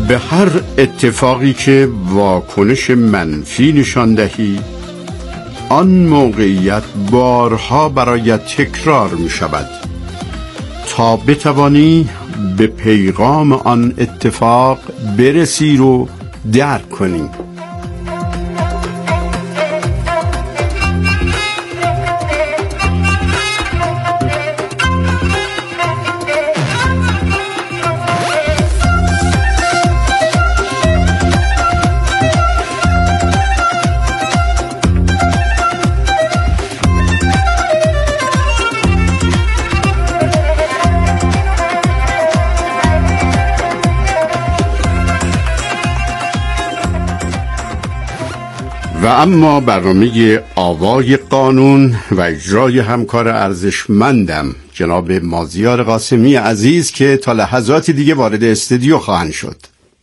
به هر اتفاقی که واکنش منفی نشان دهی، آن موقعیت بارها برایت تکرار می شود تا بتوانی به پیغام آن اتفاق برسی رو درک کنی. و اما برنامه آوای قانون و اجرای همکار ارزشمندم جناب مازیار قاسمی عزیز که تا لحظاتی دیگه وارد استودیو خواهند شد.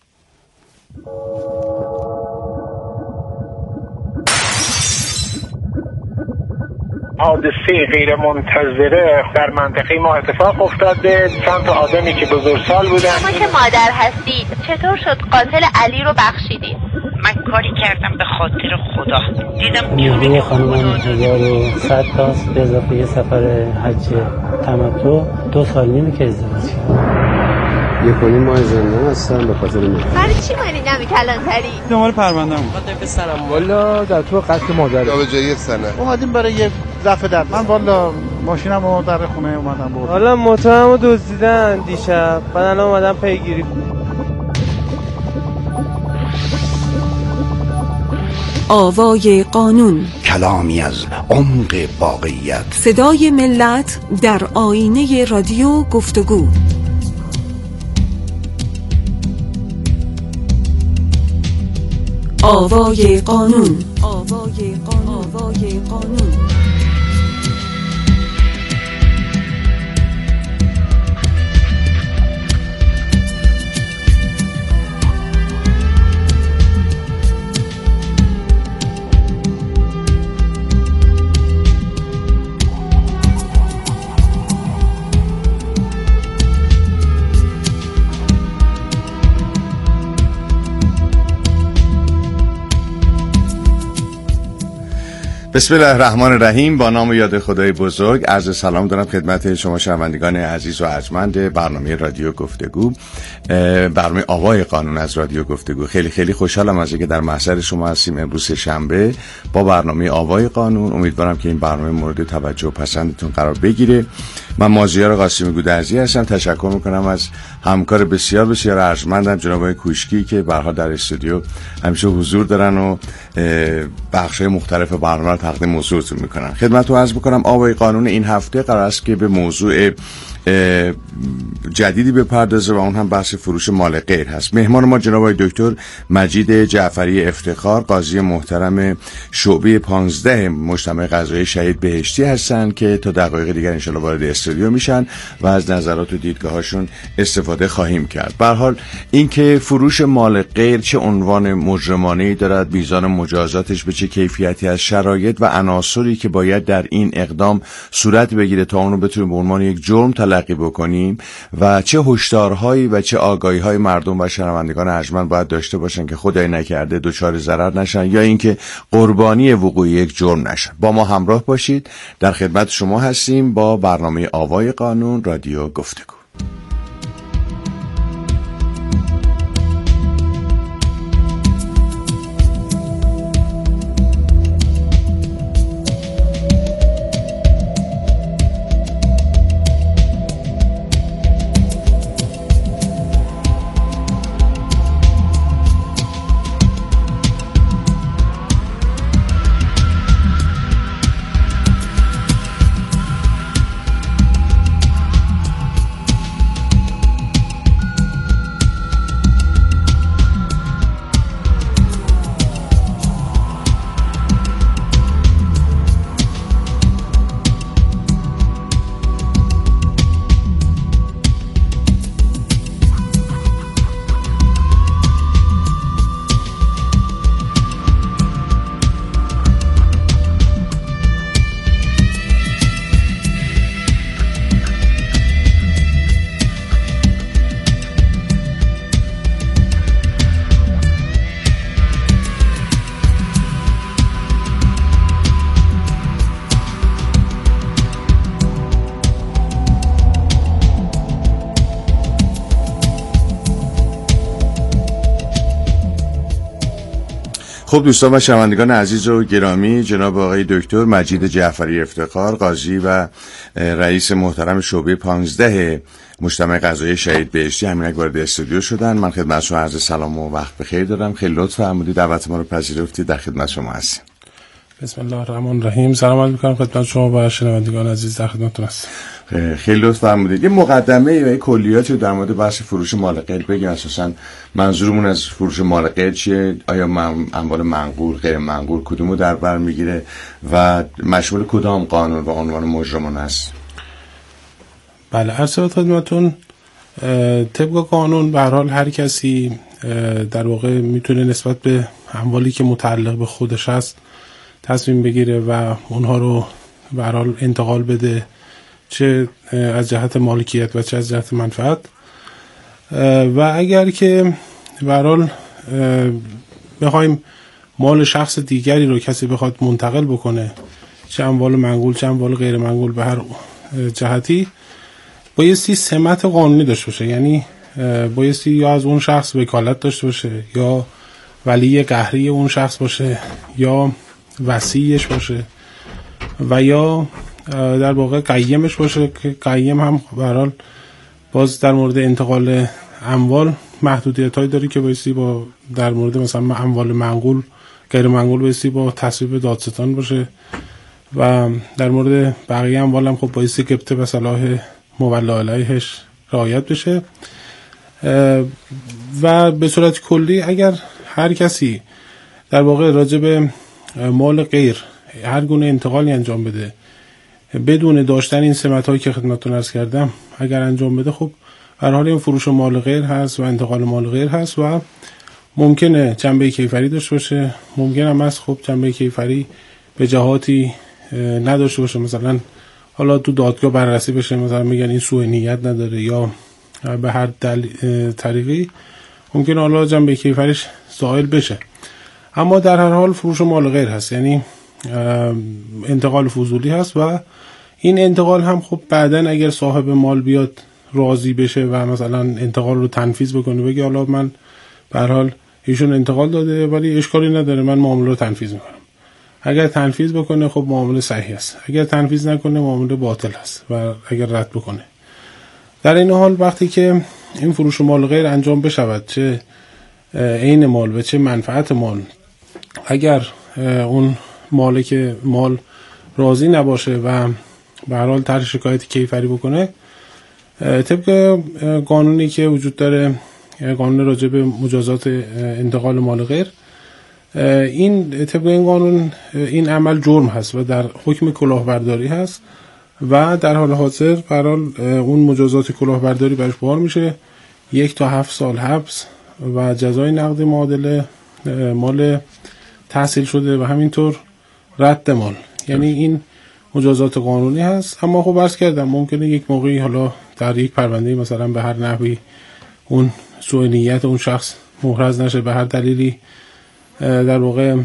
حادثه غیر منتظره در منطقه ما اتفاق افتاده. چند تا آدمی که بزرگسال بودن. شما که مادر هستید چطور شد قاتل علی رو بخشیدید؟ من کاری کردم به خاطر خدا، دیدم نیروی خانمان 1100 تاست به اضافه یه سفر حج تمتع 2 سال نیمه که ازدواج کردم. 1.5 ماه زندان هستم به خاطر من. برای چی ماریدم کلانتری؟ دنبال پرونده هم خاطر پسرم والا در تو قتل مادر به جای سنه اومدیم برای یه رفع در. من والا ماشینمو در خونه اومدم بردم. حالا موتورمو دزدیدن دیشب، بعد الان اومدم پیگیری. آوای قانون، کلامی از عمق واقعیت، صدای ملت در آینه رادیو گفتگو. آوای قانون، آوای قانون، آوای قانون. بسم الله الرحمن الرحیم. با نام و یاد خدای بزرگ عرض سلام دارم خدمت شما شنوندگان عزیز و ارجمند برنامه رادیو گفتگو، برنامه آوای قانون از رادیو گفتگو. خیلی خیلی خوشحالم از اینکه در محضر شما هستیم امروز شنبه با برنامه آوای قانون. امیدوارم که این برنامه مورد توجه و پسندتون قرار بگیره. من مازیار قاسمی گودرزی هستم. تشکر میکنم از همکار بسیار بسیار ارجمندم جناب آقای کوشکی که به هر حال در استودیو همیشه حضور دارن و بخش‌های مختلف برنامه رو تقدیم موضوعتون میکنن. خدمتتون عرض بکنم آوای قانون این هفته قرار است که به موضوع جدیدی بپردازه و اون هم بحث فروش مال غیر هست. مهمان ما جناب آقای دکتر مجید جعفری افتخار، قاضی محترم شعبه 15 مجتمع قضایی شهید بهشتی هستند که تا دقایق دیگر ان شاءالله وارد استودیو میشن و از نظرات و دیدگاهاشون استفاده خواهیم کرد. به هر حال اینکه فروش مال غیر چه عنوان مجرمانه‌ای دارد، میزان مجازاتش به چه کیفیتی از شرایط و عناصری که باید در این اقدام صورت بگیره تا اون رو بتونیم به عنوان یک جرم تلقی بکنیم و چه هشدارهایی و چه آگاهی‌های مردم و شنوندگان ارجمند باید داشته باشن که خدای نکرده دچار ضرر نشن یا اینکه قربانی وقوع یک جرم نشن. با ما همراه باشید. در خدمت شما هستیم با برنامه آوای قانون رادیو گفتگو. خب دوستان و شنوندگان عزیز و گرامی، جناب آقای دکتر مجید جعفری افتخار، قاضی و رئیس محترم شعبه 15 مجتمع قضایی شهید بهشتی همینک وارد استودیو شدن. من خدمت شما عرض سلام و وقت بخیر دارم. خیلی لطف فرمودید دعوت ما رو پذیرفتید. در خدمت شما هستیم. بسم الله الرحمن الرحیم. سلام علیکم می‌کنم خدمت شما و شنوندگان عزیز. در خدمتتون هستم. خیلی لطف فرمودید. یه مقدمه و کلیاتی رو در مورد بحث فروش مال غیر بگیم. اساساً منظورمون از فروش مال غیر چیه؟ آیا اموال منقول، غیر منقول کدومو در بر میگیره و مشمول کدام قانون و عنوان مجرمان است؟ بله، عرض خدمتتون طبق قانون به هر حال هر کسی در واقع میتونه نسبت به اموالی که متعلق به خودش هست تصمیم بگیره و اونها رو به هر حال انتقال بده، چه از جهت مالکیت و چه از جهت منفعت. و اگر که به هر حال بخوایم مال شخص دیگری رو کسی بخواد منتقل بکنه، چه اموال منقول چه اموال غیر منقول، به هر جهتی بایستی سمت قانونی داشته باشه. یعنی بایستی یا از اون شخص وکالت داشته باشه، یا ولی قهری اون شخص باشه، یا وصیش باشه، و یا در واقع قیمش باشه که قیم هم به هر حال باز در مورد انتقال اموال محدودیت‌هایی داره که بایستی با در مورد مثلا اموال منقول غیر منقول بایستی با تصویب دادستان باشه، و در مورد بقیه اموال هم خب بایستی ثبت به صلاح مولا علیهش رعایت بشه. و به صورت کلی اگر هر کسی در واقع راجع به مال غیر هر گونه انتقالی انجام بده بدون داشتن این سمت‌هایی که خدمتتون عرض کردم اگر انجام بده، خب هر حال این فروش مال غیر هست و انتقال مال غیر هست و ممکنه جنبه کیفری داشته باشه، ممکنه هم از خب جنبه کیفری به جهاتی نداشته باشه، مثلا حالا تو دادگاه بررسی بشه، مثلا میگن این سوء نیت نداره یا به هر طریقی ممکنه حالا جنبه کیفریش زائل بشه. اما در هر حال فروش مال غیر هست، یعنی انتقال فضولی هست و این انتقال هم خب بعدن اگر صاحب مال بیاد راضی بشه و مثلا انتقال رو تنفیذ بکنه، بگه حالا من به هر حال ایشون انتقال داده ولی اشکالی نداره من معامله رو تنفیذ میکنم، اگر تنفیذ بکنه خب معامله صحیح است، اگر تنفیذ نکنه معامله باطل است و اگر رد بکنه. در این حال وقتی که این فروش مال غیر انجام بشود، چه عین مال و چه منفعت مال، اگر اون مالک مال راضی نباشه و به هر حال طرح شکایت کیفری بکنه، طبق قانونی که وجود داره، قانون راجع به مجازات انتقال مال غیر، این طبق این قانون این عمل جرم هست و در حکم کلاهبرداری هست و در حال حاضر به هر حال اون مجازات کلاهبرداری برش بار میشه 1 تا 7 سال حبس و جزای نقدی معادل مال تحصیل شده و همینطور رد مال. یعنی این مجازات قانونی هست. اما خب عرض کردم ممکنه یک موقعی حالا در یک پرونده مثلا به هر نحوی اون سوء نیت اون شخص محرز نشه، به هر دلیلی در واقع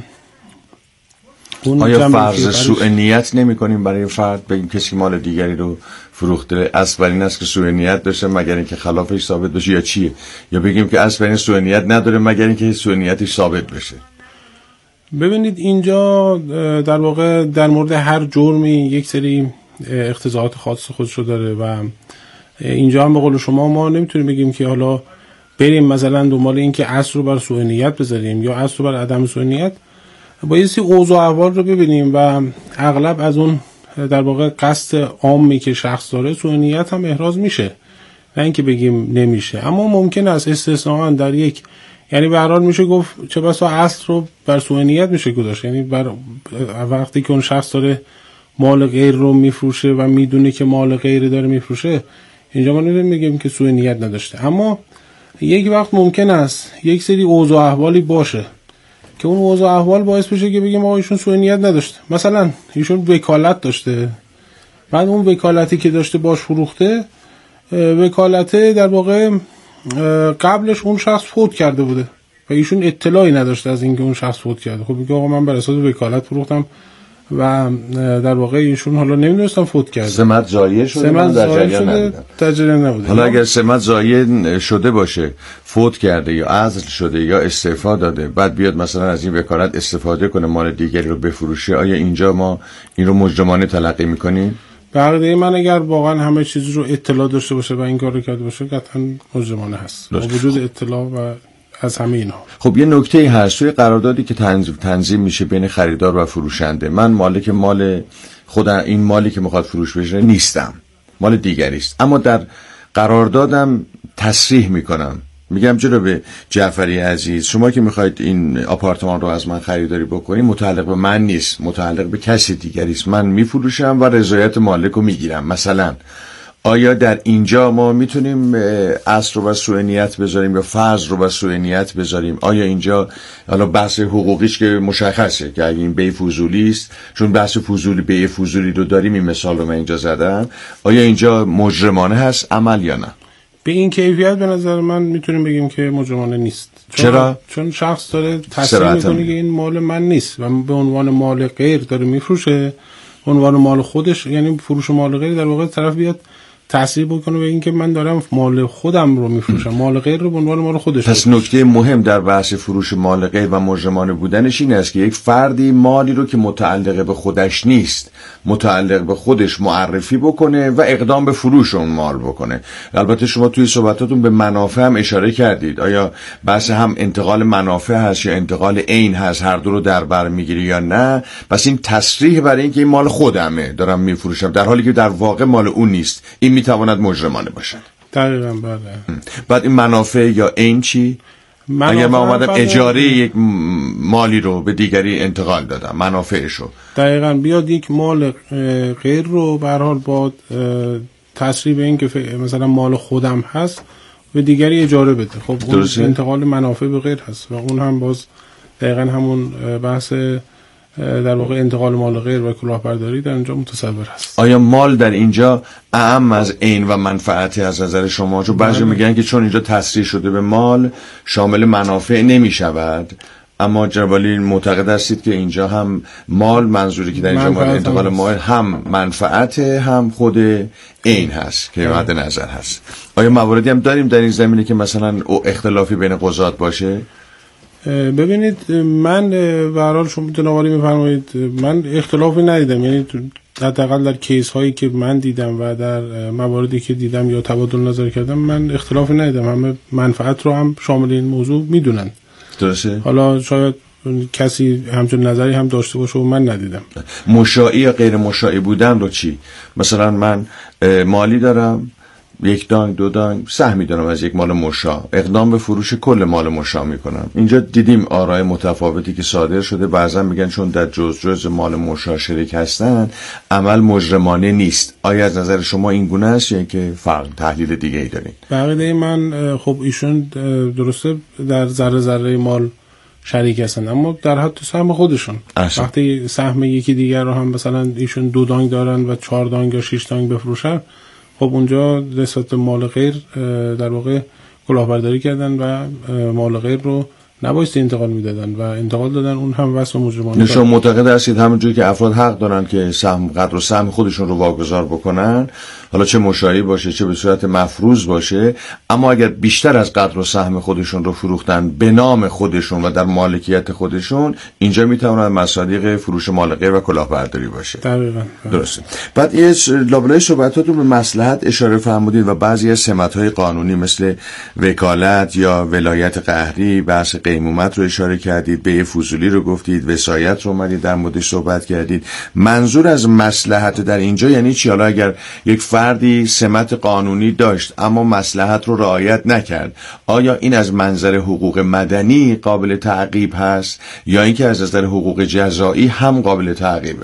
اون آیا فرض سوء نیت نمی کنیم برای فرد بگیم کسی مال دیگری رو فروخته اصل بر این است که سوء نیت داشته مگر اینکه خلافش ثابت بشه، یا چیه؟ یا بگیم که اصل بر این سوء نیت نداره مگر اینکه سوء نیتش ثابت بشه؟ ببینید اینجا در واقع در مورد هر جرمی یک سری اقتضاعات خاص خودشو داره و اینجا هم به قول شما ما نمیتونیم بگیم که حالا بریم مثلا دنبال این که اصل رو بر سوء نیت بذاریم یا اصل رو بر عدم سوء نیت. بایستی اوضاع احوال رو ببینیم و اغلب از اون در واقع قصد عامی که شخص داره سوء نیت هم احراز میشه، نه اینکه بگیم نمیشه. اما ممکن است استثناءً در یک، یعنی به هر حال میشه گفت چه بسا اصل رو بر سوء نیت میشه گذاشت، یعنی بر وقتی که اون شخص داره مال غیر رو میفروشه و میدونه که مال غیر داره میفروشه، اینجا ما نمیگیم که سوء نیت نداشته. اما یک وقت ممکن است یک سری اوضاع احوالی باشه که اون اوضاع احوال باعث بشه که بگیم آقا ایشون سوء نیت نداشته. مثلا ایشون وکالت داشته، بعد اون وکالتی که داشته باش فروخته، وکالته در واقع قبلش اون شخص فوت کرده بوده و ایشون اطلاعی نداشته از اینکه اون شخص فوت کرده. خب میگه آقا من بر اساس وکالت فروختم و در واقع ایشون حالا نمیدونستم فوت کرده. سمت ضایع شده، من در جریان نبودم. حالا اگر سمت ضایع شده باشه، فوت کرده یا عزل شده یا استعفا داده، بعد بیاد مثلا از این وکالت استفاده کنه مال دیگری رو بفروشه، آیا اینجا ما این رو مجرمانه تلقی میکنیم؟ بقیه من اگر واقعا همه چیز رو اطلاع داشته باشه و این کار رو کرده باشه قطعا مجرمانه هست با وجود اطلاع و از همه اینا. خب یه نکته هست توی قراردادی که تنظیم میشه بین خریدار و فروشنده. من مالک مال خودم، این مالی که میخواد فروش بشه نیستم، مال دیگری است، اما در قراردادم تصریح میکنم، میگم جناب جعفری عزیز، شما که میخواید این آپارتمان رو از من خریداری بکنید متعلق به من نیست، متعلق به کسی دیگری است. من میفروشم و رضایت مالک رو میگیرم. مثلا آیا در اینجا ما میتونیم اصل رو بر سوء نیت بذاریم یا فرض رو بر سوء نیت بذاریم؟ آیا اینجا حالا بحث حقوقیش که مشخصه که اگه این بیع فضولی است، چون بحث فضولی بیع فضولی رو داریم، این مثال رو من اینجا زدم، آیا اینجا مجرمانه هست عمل یا نه؟ به این کیفیت به نظر من میتونیم بگیم که مجرمانه نیست. چرا؟ چون شخص داره تصریح میکنه که این مال من نیست و به عنوان مال غیر داره میفروشه، عنوان مال خودش، یعنی فروش مال غیر در واقع طرف بیاد تصریح بکنه به این که من دارم مال خودم رو میفروشم، مال غیر رو به عنوان مال خودش. پس نکته مهم در بحث فروش مال غیر و مجرمانه بودنش این است که یک فردی مالی رو که متعلق به خودش نیست، متعلق به خودش معرفی بکنه و اقدام به فروش اون مال بکنه. البته شما توی صحبتاتون به منافع هم اشاره کردید. آیا بحث هم انتقال منافع هست یا انتقال عین هست، هر دو رو در بر میگیره یا نه؟ پس این تصریح برای اینکه این مال خودمه دارم میفروشم در حالی که در واقع مال اون نیست، این میتواند مجرمانه باشد. دقیقاً. بله. بعد این منافع یا عین چی؟ اگر من اومدم اجاره یک مالی رو به دیگری انتقال دادم، منافعشو دقیقاً بیاد یک مال غیر رو به هر حال با تصریح به این که مثلا مال خودم هست به دیگری اجاره بده، خب اون انتقال منافع به غیر هست و اون هم باز دقیقاً همون بحث در واقع انتقال مال غیر و کلاهبرداری در اینجا متصور هست. آیا مال در اینجا اهم از عین و منفعت از نظر شما؟ چون بعضی میگن که چون اینجا تصریح شده به مال شامل منافع نمی شود، اما جناب عالی معتقد هستید که اینجا هم مال، منظوری که در اینجا مال انتقال مال هم منفعت هم خود عین هست که مد نظر هست. آیا مواردی هم داریم در این زمینه که مثلا اختلافی بین قضات باشه؟ ببینید من به هر حال شما جناب عالی میفرمایید من اختلافی ندیدم، یعنی حداقل در کیس هایی که من دیدم و در مواردی که دیدم یا تبادل نظر کردم من اختلافی ندیدم، همه منفعت رو هم شامل این موضوع میدونن. درسته؟ حالا شاید کسی همچون نظری هم داشته باشه و من ندیدم. مشاعی یا غیر مشاعی بودن رو چی؟ مثلا من مالی دارم، یک دانگ دو دانگ سهمی دارم از یک مال مشاع، اقدام به فروش کل مال مشاع میکنم. اینجا دیدیم آرای متفاوتی که صادر شده، بعضا میگن چون در جز مال مشاع شریک هستن عمل مجرمانه نیست. آیا از نظر شما این گونه است یا اینکه فرق تحلیل دیگه ای دارین؟ بقیده من خب ایشون درسته در ذره ذره مال شریک هستن اما در حد سهم خودشون. وقتی سهم یکی دیگر رو هم مثلا ایشون 2 دانگ دارن و 4 دانگ یا 6 دانگ بفروشن، خب اونجا نسبت مال غیر در واقع کلاهبرداری کردن و مال غیر رو نبایستی انتقال میدادن و انتقال دادن، اون هم وصف مجرمانه. شما معتقد هستید همونجوری که افراد حق دارن که سهم قدر و سهم خودشون رو واگذار بکنن، حالا چه مشاعی باشه چه به صورت مفروض باشه، اما اگر بیشتر از قدر و سهم خودشون رو فروختن به نام خودشون و در مالکیت خودشون، اینجا میتواند مصادیق فروش مال غیر و کلاهبرداری باشه. دقیقاً. درسته. بعد یه لابلای صحبتاتون به مصلحت اشاره فرمودید و بعضی از سمت‌های قانونی مثل وکالت یا ولایت قهری، بحث قیمومت رو اشاره کردید، بیع فضولی رو گفتید، وصایت رو اومدید در موردش صحبت کردید. منظور از مصلحت در اینجا یعنی چی؟ حالا اگر یک فردی سمت قانونی داشت اما مصلحت رو رعایت نکرد، آیا این از منظر حقوق مدنی قابل تعقیب هست یا اینکه از نظر حقوق جزایی هم قابل تعقیبه؟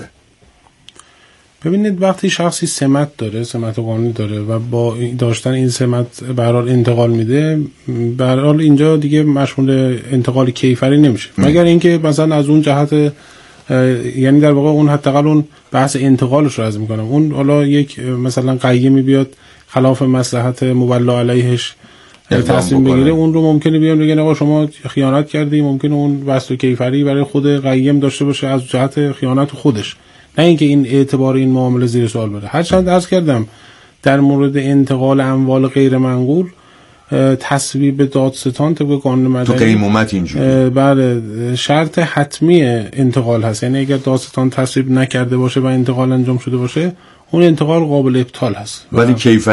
ببینید وقتی شخصی سمت داره، سمت قانونی داره و با داشتن این سمت به هر حال انتقال میده، به هر حال اینجا دیگه مشمول انتقال کیفری نمیشه، مگر اینکه مثلا از اون جهت یعنی در واقع اون حداقل اون بحث انتقالش رو عرض میکنم، اون حالا یک مثلا قیمی بیاد خلاف مصلحت مبلا علیهش تصمیم بگیره، اون رو ممکنه بیان بگن آقا شما خیانت کردی، ممکنه اون وصل کیفری برای خود قیم داشته باشه از جهت خیانت خودش، نه اینکه این اعتبار این معامله زیر سوال بره. هرچند عرض کردم در مورد انتقال اموال غیر منقول تصویب دادستان طبق قانون مدنی تو قیمومت اینجوری بله شرط حتمی انتقال هست. یعنی اگر دادستان تصویب نکرده باشه و انتقال انجام شده باشه اون انتقال قابل ابطال هست. ولی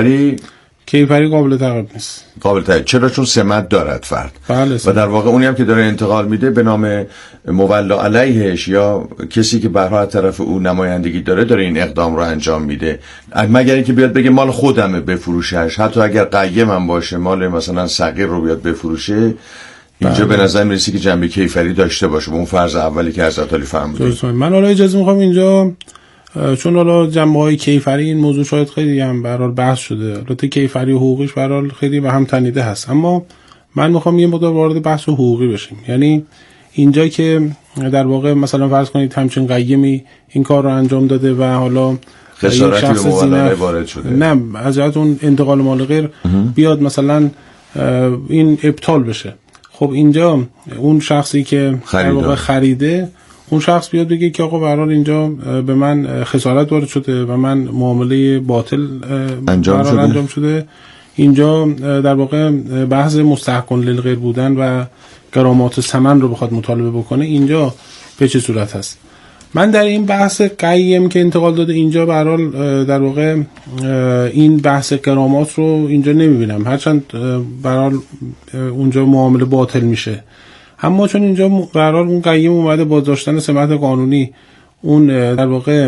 کیفری قابل تعقیب نیست. قابل تعقیب چرا؟ چون سمت دارد فرد. بله و در واقع اونی هم که داره انتقال میده به نام مولا علیهش یا کسی که به هر حال طرف او نمایندگی داره این اقدام رو انجام میده، مگر اینکه بیاد بگه مال خودمه بفروشش، حتی اگر قیم هم باشه مال مثلا صغیر رو بیاد بفروشه. اینجا به نظر میرسه که جنبه کیفری داشته باشه به اون فرض اولی که حضرت علی فرمودید. من حالا اجازه میخوام اینجا چون حالا جنبه‌های کیفری این موضوع شاید خیلی هم به هر حال بحث شده، البته کیفری و حقوقیش به هر حال خیلی به هم تنیده هست، اما من میخوام یه مقدار وارد بحث حقوقی بشیم. یعنی اینجا که در واقع مثلا فرض کنید همچین قیمی این کار رو انجام داده و حالا خسارتی به مولا وارد شده، نه از جهت اون انتقال مال غیر بیاد مثلا این ابطال بشه، خب اینجا اون شخصی که در واقع خریده اون شخص بیاد بگه که آقا به هر حال اینجا به من خسارت وارد شده و من معامله باطل انجام شده. اینجا در واقع بحث مستحق للغیر بودن و غرامات ثمن رو بخواد مطالبه بکنه، اینجا به چه صورت هست؟ من در این بحث قیم که انتقال داده اینجا به هر حال در واقع این بحث غرامات رو اینجا نمیبینم، هرچند به هر حال اونجا معامله باطل میشه، اما چون اینجا به هر حال اون قیم اومده با داشتن سمت قانونی اون در واقع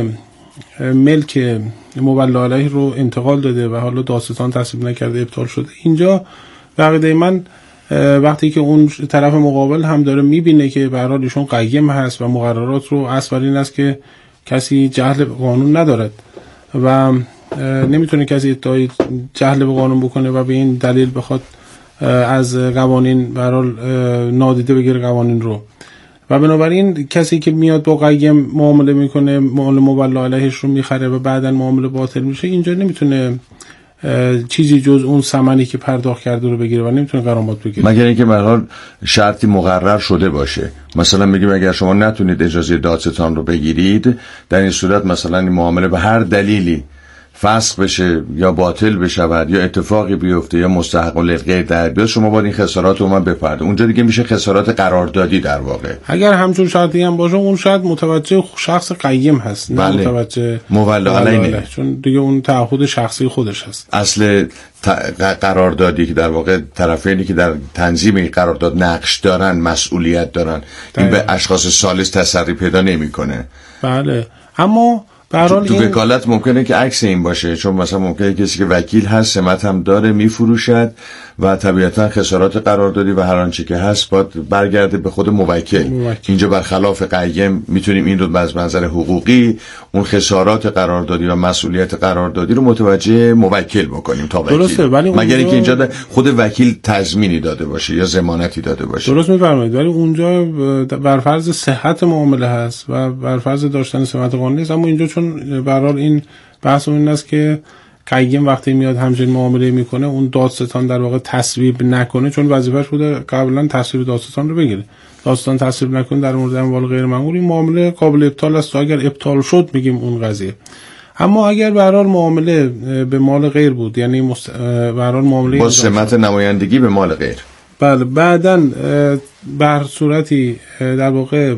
ملک مولا علیه رو انتقال داده و حالا دادستان تصویب نکرده ابطال شده، اینجا عقیده من وقتی که اون طرف مقابل هم داره میبینه که به هر حال ایشون قیم هست و مقررات رو اصل بر این است که کسی جهل به قانون ندارد و نمیتونه کسی ادعای جهل به قانون بکنه و به این دلیل بخواد از قوانین به هر حال نادیده بگیره قوانین رو، و بنابراین کسی که میاد با قیم معامله میکنه مال مولا علیهش رو میخره و بعداً معامله باطل میشه، اینجا نمیتونه چیزی جز اون ثمنی که پرداخت کرده رو بگیره و نمیتونه غرامات بگیره، مگر اینکه به هر حال شرطی مقرر شده باشه. مثلا میگیم اگر شما نتونید اجازه دادستان رو بگیرید، در این صورت مثلا این معامله به هر دلیلی فسخ بشه یا باطل بشود یا اتفاقی بیفته یا مستحق للغیر در بیاد، شما باید این خسارات رو من بپرده. اونجا دیگه میشه خسارات قراردادی در واقع. اگر همچون شرطی هم باشه اون شاید متوجه شخص قیم هست، نه متوجه مولا علیه، چون دیگه اون تعهد شخصی خودش هست. اصل قراردادی که در واقع طرفینی که در تنظیم این قرارداد نقش دارن مسئولیت دارن، این به اشخاص ثالث تسری پیدا نمیکنه. بله، اما تو وکالت ممکنه که عکس این باشه، چون مثلا ممکنه کسی که وکیل هست سمت هم داره میفروشد و طبیعتا خسارات قراردادی و هر آنچه که هست باید برگرده به خود موکل. اینجا برخلاف قیم میتونیم این رو از منظر حقوقی اون خسارات قراردادی و مسئولیت قراردادی رو متوجه موکل بکنیم تا وکیل، درسته، ولی مگر اینکه اینجا خود وکیل تضمینی داده باشه یا ضمانتی داده باشه. درست میفرمایید، ولی اونجا بر فرض صحت معامله هست و بر فرض داشتن سمت قانونی است، اما اینجا چون به هر حال این بحث این است که قیم وقتی میاد همچین معامله میکنه اون دادستان در واقع تصویب نکنه، چون وظیفه‌اش بوده قبلا تصویب دادستان رو بگیره، دادستان تصویب نکنه در مورد اموال غیر منقول، این معامله قابل ابطال است. اگر ابطال شد میگیم اون قضیه. اما اگر به هر حال معامله به مال غیر بود، یعنی به هر حال معامله با سمت نمایندگی به مال غیر، بله، بعداً به هر صورتی در واقع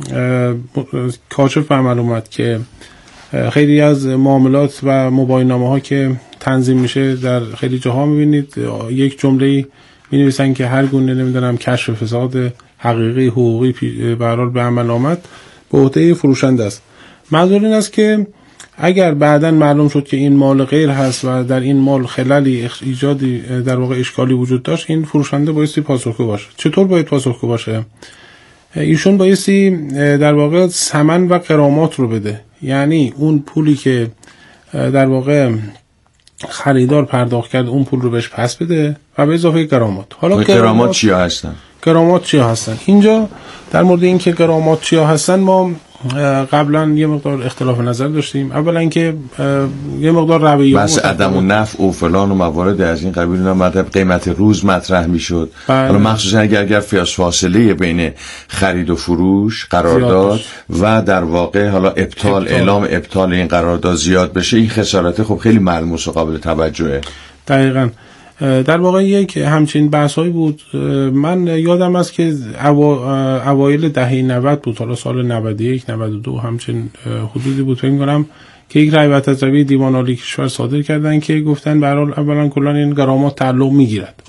کاشف عمل اومد که خیلی از معاملات و موبایلنامه ها که تنظیم میشه در خیلی جاها میبینید یک جمله مینویسن که هر گونه نمیدونم کشف فساد حقیقی حقوقی به هر حال به عمل آمد به عهده فروشنده است. منظور این است که اگر بعداً معلوم شد که این مال غیر هست و در این مال خللی ایجادی در واقع اشکالی وجود داشت، این فروشنده بایستی پاسخگو باشه. چطور باید پاسخگو باشه؟ ایشون بایستی در واقع ثمن و غرامات رو بده، یعنی اون پولی که در واقع خریدار پرداخت کرد اون پول رو بهش پس بده و به اضافه غرامات. حالا غرامات چیا هستن؟ غرامات چیا هستن؟ اینجا در مورد این که غرامات چیا هستن ما قبلا یه مقدار اختلاف نظر داشتیم. اولا اینکه یه مقدار رویه بحث عدم و نفع و فلان و موارد از این قبیل اینا قیمت روز مطرح میشد. حالا مخصوصا اگر فاصله بین خرید و فروش قرارداد و در واقع حالا اعلام ابطال این قرارداد زیاد بشه، این خسارت خب خیلی ملموس و قابل توجهه. دقیقاً. در واقع یک همچین بحثایی بود. من یادم است که اوایل دهه 90 بود، حالا سال 91 92 همچین حدودی بود فکر کنم، که یک رأی وطن‌طلبی دیوان عالی کشور صادر کردن که گفتن به هر حال اولا کلا این غرامات تعلق میگیرد.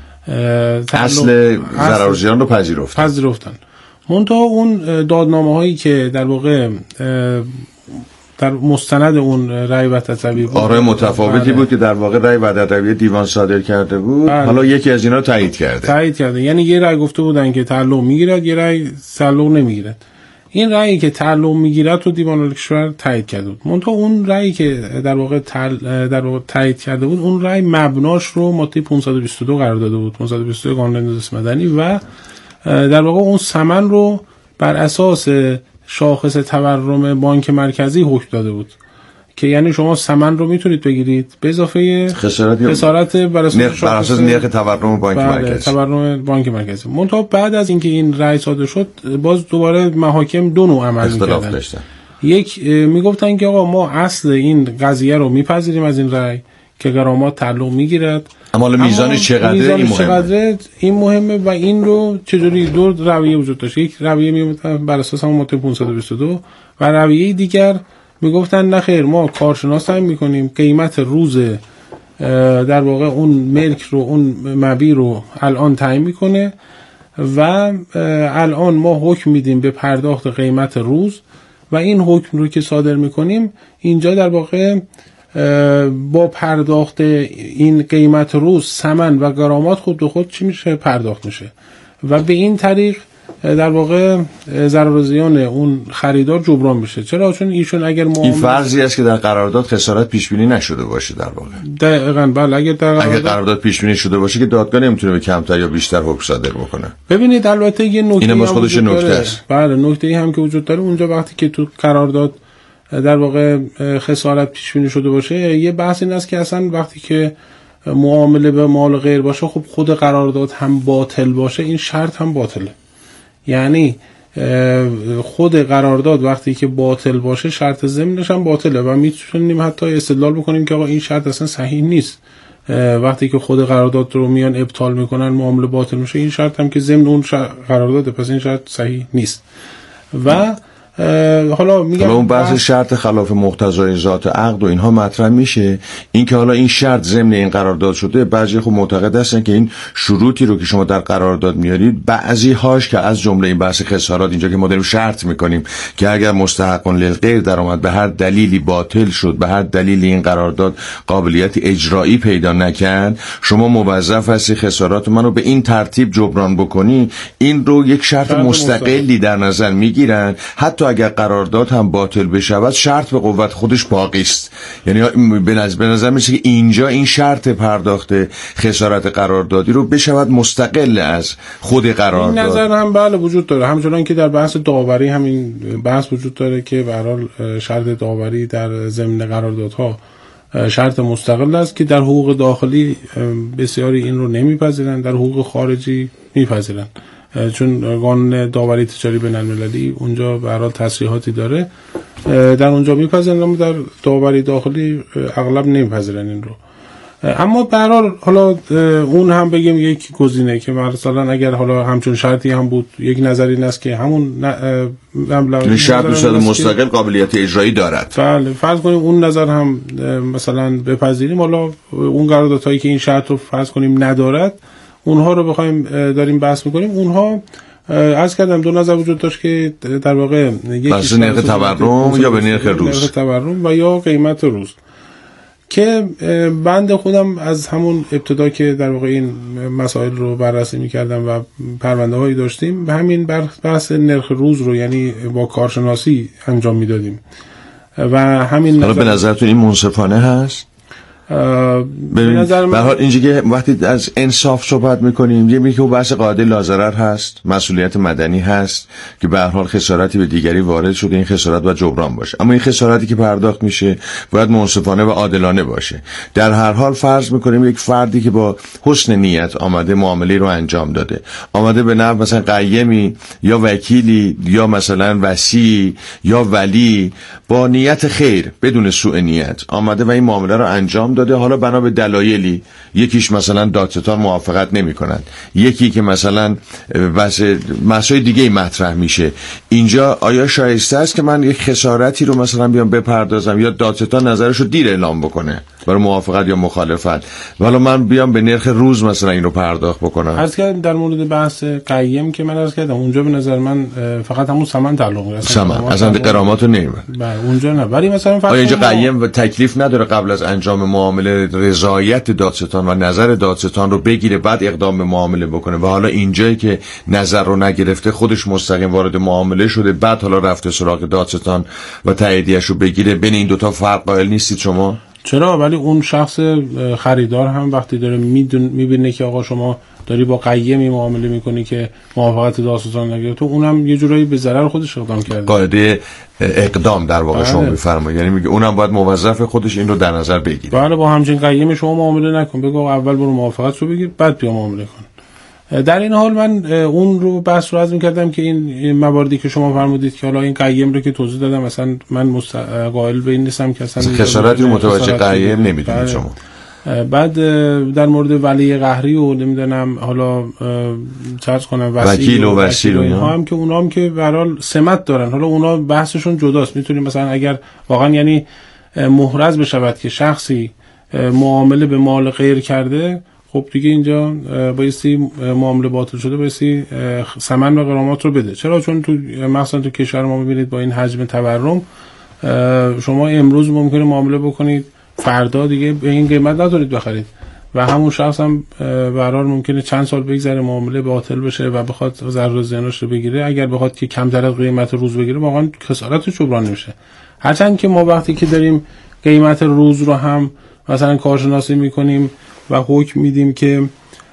اصل ضرر زیان رو پذیرفتن. منتها اون دادنامه هایی که در واقع در مستند اون رأی وطن‌طلبی بود، آرای متفاوتی بود که در واقع رأی وطن‌طلبی دیوان صادر کرده بود. حالا یکی از اینا رو تایید کرده. یعنی یه رأی گفته بودن که تعلق میگیرد، یه رأی تعلق نمیگیرد. این رأیی که تعلق میگیرد رو دیوان عالی کشور تایید کرده بود. منتها اون رأیی که در واقع تایید کرده بود، اون رأی مبناش رو ماده 522 قرار داده بود، 522 قانون انضباط مدنی، و در واقع اون ثمن رو بر اساس شاخص تورم بانک مرکزی حکم داده بود که یعنی شما ثمن رو میتونید بگیرید به اضافه خسارت بر اساس نرخ تورم بانک مرکزی. منتها بعد از اینکه این رأی صادر شد، باز دوباره محاکم دو نوع عمل می‌کردن. یک میگفتن که آقا ما اصل این قضیه رو میپذیریم از این رأی که غرامات تعلق میگیرد، اما میزان چقدره این مهمه و این رو چجوری دو رویه وجود داشت. یک رویه میگفتن بر اساس همون ماده 522 و رویه دیگر میگفتن نه خیر، ما کارشناس تعیین میکنیم، قیمت روز در واقع اون ملک رو، اون مبیع رو الان تعیین میکنه و الان ما حکم میدیم به پرداخت قیمت روز و این حکم رو که صادر میکنیم اینجا در واقع با پرداخت این قیمت روز ثمن و غرامات خود به خود چی میشه؟ پرداخت میشه و به این طریق در واقع ضرر و زیان اون خریدار جبران میشه. چرا؟ چون ایشون اگر این فرضی است که در قرارداد خسارت پیش بینی نشده باشه در واقع. دقیقاً بله. اگر قرارداد پیش بینی شده باشه که دادگاه نمیتونه به کمتر یا بیشتر حکم صادر بکنه. ببینید البته یه نکته اینم خودش نکته است. بله، نکته‌ای هم که وجود داره اونجا وقتی که تو قرارداد در واقع خسارت پیش بینی شده باشه، یه بحث این است که اصلا وقتی که معامله به مال غیر باشه، خب خود قرارداد هم باطل باشه، این شرط هم باطله. یعنی خود قرارداد وقتی که باطل باشه، شرط ضمنش هم باطله و میتونیم حتی استدلال بکنیم که آقا این شرط اصلا صحیح نیست. وقتی که خود قرارداد رو میان ابطال میکنن، معامله باطل میشه، این شرط هم که ضمن اون قرارداده، پس این شرط صحیح نیست. و حالا میگم اون بحث شرط خلاف مقتضای ذات عقد و اینها مطرح میشه. این که حالا این شرط ضمن این قرارداد شده، بعضی خب معتقد هستن که این شروطی رو که شما در قرارداد میارید، بعضی هاش که از جمله این بحث خسارات، اینجا که ما داریم شرط میکنیم که اگر مستحق للغیر در اومد، به هر دلیلی باطل شد، به هر دلیلی این قرارداد قابلیت اجرایی پیدا نکرد، شما موظف هستی خسارات منو به این ترتیب جبران بکنی. این رو یک شرط مستقلی در نظر میگیرن. حتی اگر قرارداد هم باطل بشود، شرط به قوت خودش باقی است. یعنی به نظر میشه که اینجا این شرط پرداخت خسارت قراردادی رو بشود مستقل از خود قرارداد. این نظر هم بله وجود داره، همچنان که در بحث داوری همین بحث وجود داره که به هر حال شرط داوری در ضمن قراردادها شرط مستقل است که در حقوق داخلی بسیاری این رو نمیپذیرند، در حقوق خارجی میپذیرند، چون قانون داوری تجاری بین‌المللی اونجا به هر حال تصریحاتی داره، در اونجا میپذیرن، اما در داوری داخلی اغلب نمیپذیرن این رو. اما به هر حال حالا اون هم بگیم یک گزینه که مثلا اگر حالا همچون شرطی هم بود، یک نظری این است که همون شرط بشد مستقل قابلیت اجرایی دارد. بله، فرض کنیم اون نظر هم مثلا بپذیریم، حالا اون قراردادهایی که این شرط رو فرض کنیم ندارد، اونها رو بخوایم داریم بحث میکنیم. اونها عرض کردم دو نظر وجود داشت که در واقع یکی نرخ تورم یا به نرخ روز، نرخ تورم و یا قیمت روز، که بنده خودم از همون ابتدا که در واقع این مسائل رو بررسی میکردم و پرونده هایی داشتیم، به همین بحث نرخ روز رو یعنی با کارشناسی انجام میدادیم و همین. حالا به نظرتون این منصفانه هست؟ به نظر من به حال اینجا که وقتی از انصاف صحبت میکنیم یه میگه بحث قاعده لاضرر هست، مسئولیت مدنی هست که به هر حال خسارتی به دیگری وارد شده، این خسارت باید جبران باشه، اما این خسارتی که پرداخت میشه باید منصفانه و عادلانه باشه. در هر حال فرض میکنیم یک فردی که با حسن نیت آمده معامله رو انجام داده، آمده به نحو مثلا قیمی یا وکیلی یا مثلا وصی یا ولی با نیت خیر بدون سوء نیت آمده و این معامله رو انجام داده، حالا بنا به دلایلی، یکیش مثلا دادستان موافقت نمی‌کند، یکی که مثلا مسائل دیگه مطرح میشه، اینجا آیا شایسته است که من یک خسارتی رو مثلا بیام بپردازم یا دادستان نظرش رو دیر اعلام بکنه برای موافقت یا مخالفت، ولی من بیام به نرخ روز مثلا این رو پرداخت بکنم؟ عرض کردم در مورد بحث قیم که من عرض کردم اونجا به نظر من فقط همون ثمن تعلق می‌گیره، اصلا غرامات رو نمی‌بره. بله اونجا نه، ولی مثلا آیا اینجا قیم و تکلیف نداره قبل از انجام معامله رضایت دادستان و نظر دادستان رو بگیره بعد اقدام به معامله بکنه، و حالا اینجایی که نظر رو نگرفته خودش مستقیم وارد معامله شده بعد حالا رفته سراغ دادستان و تاییدیه‌اش رو بگیره، بین این دوتا فرق قائل نیستید شما؟ چرا؟ ولی اون شخص خریدار هم وقتی داره میبینه که آقا شما داری با قیمی معامله میکنی که موافقت دادستان نگرفته، اونم یه جورایی به ضرر خودش اقدام کرده. قاعده اقدام در واقع شما میفرمایید، یعنی میگه اونم باید موظف خودش این رو در نظر بگیره. بله، با همچین قیم شما معامله نکن، بگو اول برو موافقت رو بگیر بعد بیا معامله کن. در این حال من اون رو بحث رو عرض می‌کردم که این مواردی که شما فرمودید که حالا این قیم رو که توضیح دادم، مثلا من قائل به این نیستم که اصلا خسارتی رو متوجه قیم نمیدونید شما. بعد در مورد ولی قهری و نمیدونم حالا چرت کنم وکیل و وصی و اینها هم که اونا هم که به هر حال سمت دارن، حالا اونا بحثشون جداست. میتونیم مثلا اگر واقعا یعنی محرز بشود که شخصی معامله به مال غیر کرده، خب دیگه اینجا بایستی معامله باطل شده بایستی ثمن و غرامات رو بده. چرا؟ چون تو مثلا تو کشور ما میبینید با این حجم تورم شما امروز ممکنه معامله بکنید فردا دیگه به این قیمت ندارید بخرید و همون شخص هم به هر حال ممکنه چند سال بگذره معامله باطل بشه و بخواد ضرر و زیانش رو بگیره. اگر بخواد که کمتر از قیمت روز بگیره واقعا خسارت جبران نمیشه. هرچند که ما وقتی که داریم قیمت روز رو هم مثلا کارشناسی میکنیم و حکم میدیم که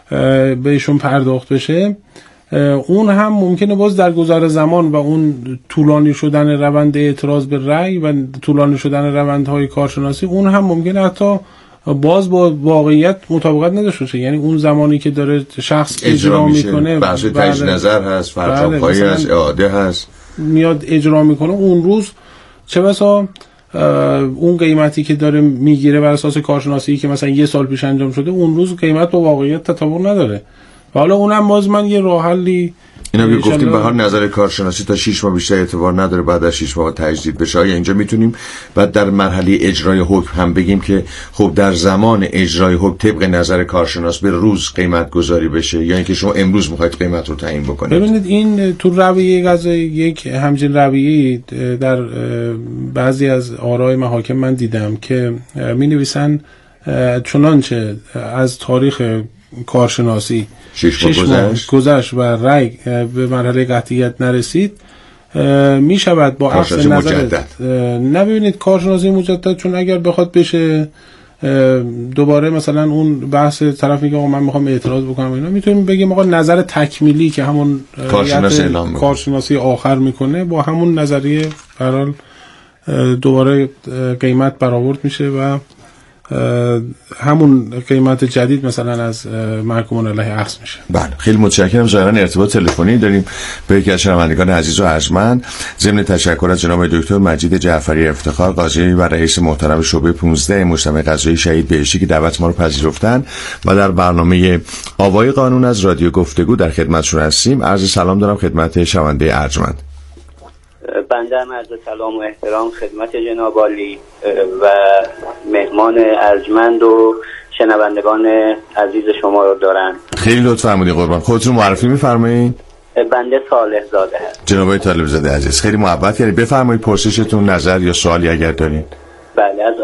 بهشون پرداخت بشه، اون هم ممکنه باز در گذر زمان و اون طولانی شدن روند اعتراض به رأی و طولانی شدن روندهای کارشناسی، اون هم ممکنه حتی باز با واقعیت مطابقت نداشته باشه. یعنی اون زمانی که داره شخص اجرا میکنه، بحث تجدید نظر هست، فرجام‌خواهی هست، اعاده هست، میاد اجرا میکنه، اون روز چه بسا اون قیمتی که داره میگیره بر اساس کارشناسی که مثلا یه سال پیش انجام شده، اون روز قیمت با واقعیت تطابق نداره. و حالا اونم باز من یه راه حلی اینا که گفتیم به هر نظر کارشناسی تا 6 ماه بیشتر اعتبار نداره، بعد از 6 ماه تجدید بشه. آیا اینجا میتونیم بعد در مرحله اجرای حکم هم بگیم که خب در زمان اجرای حکم طبق نظر کارشناس به روز قیمت گذاری بشه، یا اینکه شما امروز میخواید قیمت رو تعیین بکنید؟ ببینید این تو رویه قضایی یک همچین رویه‌ای در بعضی از آرای محاکم من دیدم که مینویسن چنانچه از تاریخ کارشناسی 6 ماه گذشت و رأی به مرحله قطعیت نرسید، می شود با اخذ نظر نبینید کارشناسی مجدد، چون اگر بخواد بشه دوباره مثلا اون بحث طرف میگه آقا من میخوام اعتراض بکنم اینا، میتونیم بگیم آقا نظر تکمیلی که همون کارشناسی آخر میکنه با همون نظریه برحال دوباره قیمت برآورد میشه و همون قیمت جدید مثلا از محکومان علیه اخذ میشه. بله، خیلی متشکرم. ظاهرا ارتباط تلفنی داریم با یکی از شنوندگان عزیز و ارجمند. ضمن تشکر از جناب دکتر مجید جعفری افتخار، قاضی و رئیس محترم شعبه 15 مجتمع قضایی شهید بهشتی که دعوت ما رو پذیرفتن و در برنامه آوای قانون از رادیو گفتگو در خدمتشون هستیم. عرض سلام دارم خدمت شنونده ارجمند. بنده هم عرض سلام و احترام خدمت جناب عالی و مهمان ارجمند و شنوندگان عزیز شما رو دارن. خیلی لطف فرمودید قربان. خودتون معرفی می‌فرمایید؟ بنده صالح زاده هستم. جناب طالب زاده عزیز خیلی محبت کردید. بفرمایید پرسشتون، نظر یا سوالی اگر دارین. بله، از